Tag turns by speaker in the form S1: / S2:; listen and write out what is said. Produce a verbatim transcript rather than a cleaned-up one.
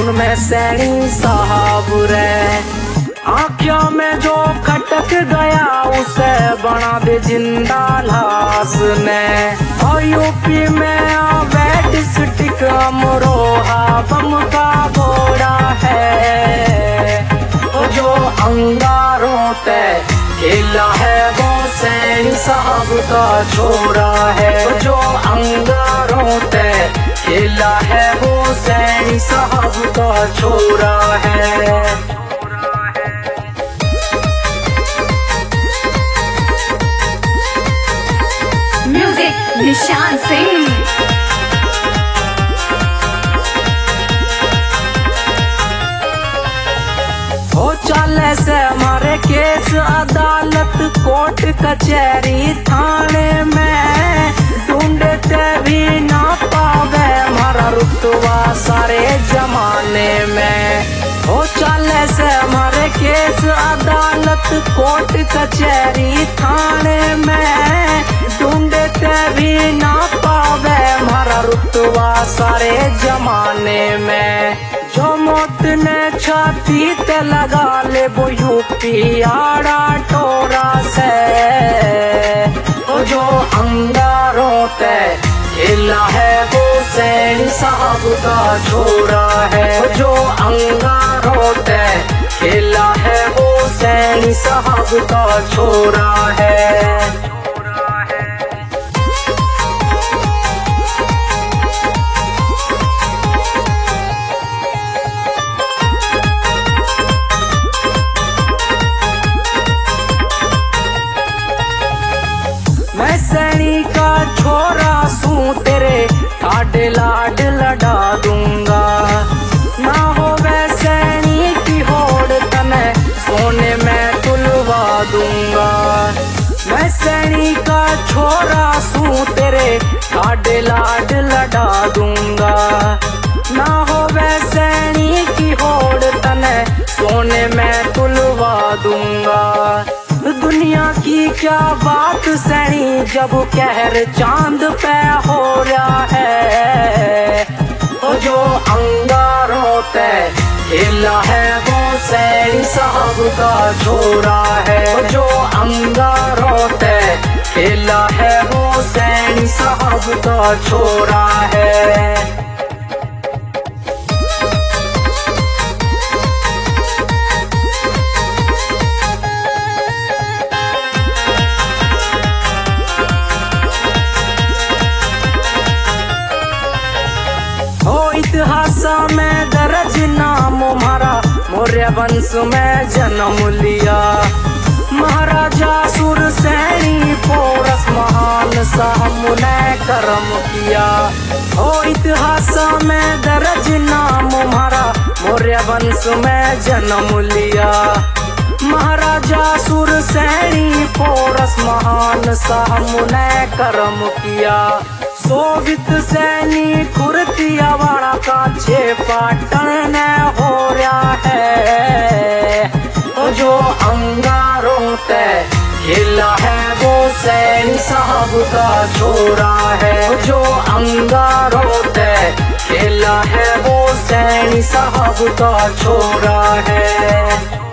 S1: सुन मैं सैनी साहब रे, आँखों में जो खटक गया उसे बना दे जिंदा लाश ने। और यूपी में अवैध स्टिक अमरोहा बम का घोड़ा है, जो अंगारों ते खेला है वो सैनी साहब का छोरा है, जो अंगारों ते खेला है वो सैनी साहब का छोरा है।
S2: म्यूजिक निशान सिंह।
S1: हो चले से हमारे केस अदालत कोर्ट कचहरी थाने में, ढूंढते भी ना पावे हमारा रुतबा सारे जमाने में। हो चले से हमारे केस अदालत कोर्ट कचहरी थाने में, ढूंढते भी ना पावे हमारा रुतबा सारे जमाने में। जो मौत ने छाती ते लगा ले वो यूपी आड़ा टोरा से, जो अंगारों ते खेला है वो सैनी साहब का छोरा है, जो अंगारों ते खेला है वो सैनी साहब का छोरा है। मैं सैनी का छोरा सूं तेरे आडे लाड लड़ा दूंगा, ना हो वै सैनी की होड़ तने सोने में तुलवा दूंगा। मैं सैनी का छोरा सूं तेरे आडे लाड लड़ा दूंगा, ना हो वै सैनी की होड़ तने सोने में तुलवा दूंगा। दुनिया की क्या बात सैनी जब कहर चांद पे हो रहा है, जो अंगारों ते खेला है वो सैनी साहब का छोरा है, जो अंगारों ते खेला है वो सैनी साहब का छोरा है। इतिहास में दर्ज नाम हमारा मौर्य वंश में जन्म लिया, महाराजा सुरसैनी पोरस महान साहब ने कर्म किया। ओ इतिहास में दर्ज नाम हमारा मौर्य वंश में जन्म लिया, महाराजा सुरसैनी पोरस महान साहब ने कर्म किया। सोवित सैनी कुर्तिया वाला का छे पाटन ने हो रहा है, जो अंगारों ते खेला है वो सैनी साहब का छोरा है, जो अंगारों ते खेला है वो सैनी साहब का छोरा है।